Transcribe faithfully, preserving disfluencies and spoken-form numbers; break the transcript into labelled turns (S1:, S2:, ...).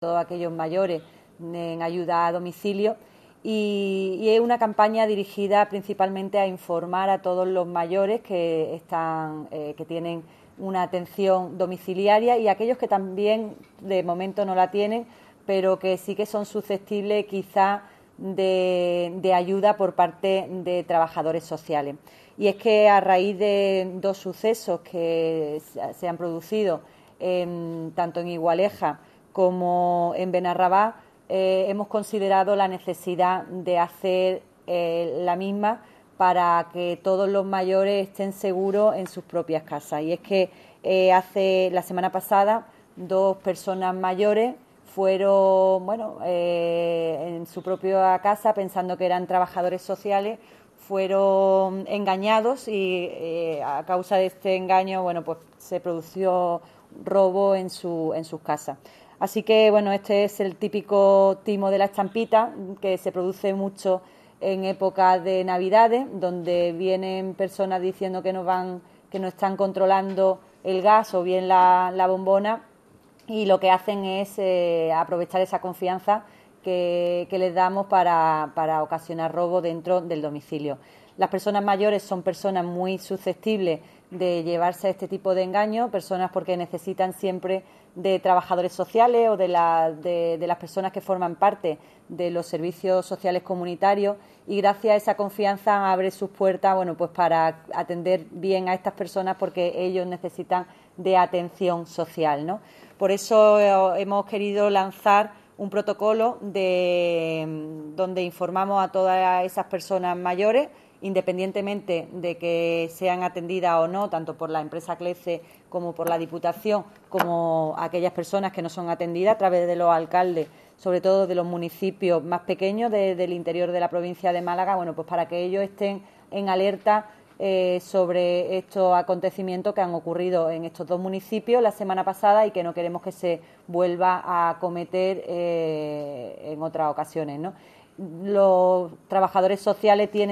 S1: todos aquellos mayores en ayuda a domicilio y, y es una campaña dirigida principalmente a informar a todos los mayores que están eh, que tienen una atención domiciliaria y aquellos que también de momento no la tienen, pero que sí que son susceptibles quizá de, de ayuda por parte de trabajadores sociales. Y es que a raíz de dos sucesos que se han producido en, tanto en Igualeja como en Benarrabá, eh, hemos considerado la necesidad de hacer eh, la misma para que todos los mayores estén seguros en sus propias casas. Y es que eh, hace la semana pasada dos personas mayores fueron, bueno, eh, en su propia casa, pensando que eran trabajadores sociales, fueron engañados y eh, a causa de este engaño, bueno, pues se produjo robo en su en sus casas. Así que, bueno, este es el típico timo de la estampita que se produce mucho en épocas de Navidades, donde vienen personas diciendo que no van, que no están controlando el gas o bien la, la bombona, y lo que hacen es eh, aprovechar esa confianza que, que les damos para, para ocasionar robo dentro del domicilio. Las personas mayores son personas muy susceptibles de llevarse a este tipo de engaños, personas porque necesitan siempre de trabajadores sociales o de, la, de, de las personas que forman parte de los servicios sociales comunitarios, y gracias a esa confianza abre sus puertas, bueno, pues para atender bien a estas personas porque ellos necesitan de atención social, ¿no? Por eso eh, hemos querido lanzar un protocolo de, donde informamos a todas esas personas mayores, independientemente de que sean atendidas o no, tanto por la empresa CLECE como por la Diputación, como aquellas personas que no son atendidas a través de los alcaldes, sobre todo de los municipios más pequeños de, del interior de la provincia de Málaga, bueno, pues para que ellos estén en alerta eh, sobre estos acontecimientos que han ocurrido en estos dos municipios la semana pasada y que no queremos que se vuelva a cometer eh, en otras ocasiones, ¿no? Los trabajadores sociales tienen